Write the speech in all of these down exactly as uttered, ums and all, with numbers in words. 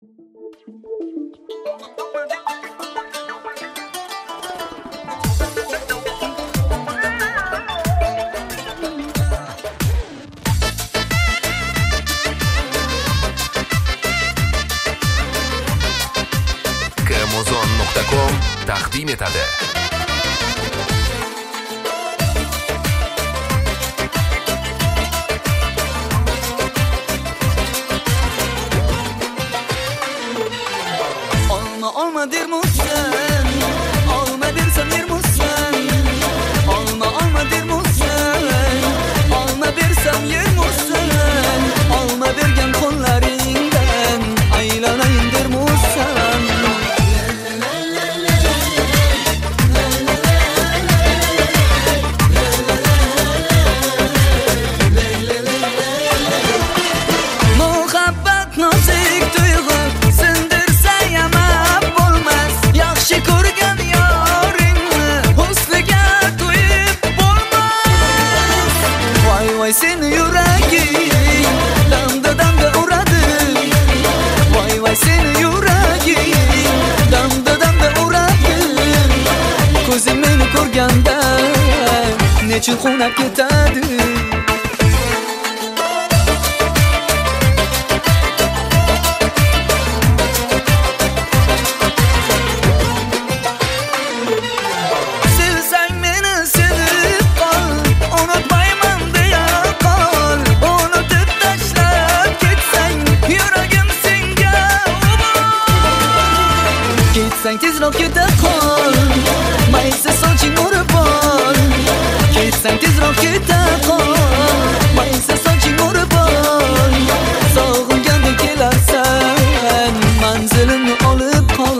Amazon nuqta com taqdim etadi. Olma olma der musen, olma dersem yer musen. Olma olma der musen, olma dersem yer musen. Olma bergen qo'llaringdan aylanayın der musen. Muhabbat nozik tuyg'u sindirsa yamab bo'lmas. Yaxshi ko'rgan yoringni husniga to'yib bo'lmas. Voy voy seni yuraging damda damda uradi. Voy voy seni yuraging damda damda uradi. Ko'zim meni ko'rganda nechun xunab ketadi. Ketsang tezroq keta qol, maysa soching o'rib ol. Ketsang tezroq keta qol, maysa soching o'rib ol. Sog'inganda kelarsan, manzilimni olib qol.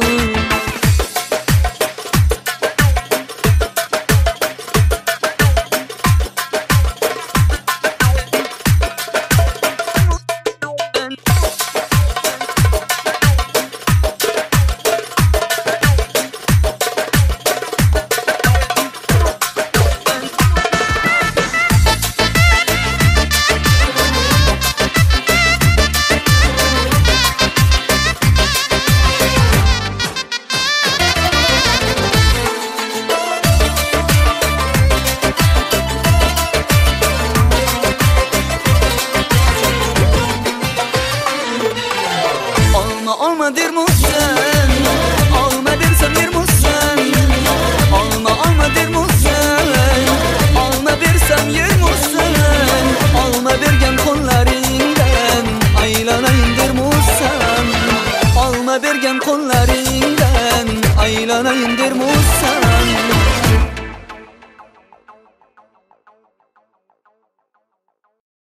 Olma der musen, olma dersem yer musen. Olma olma der musen, olma dersem yer musen. Olma bergen qo'llaringdan aylanayın der musen. Olma bergen qo'llaringdan aylanayın der musen.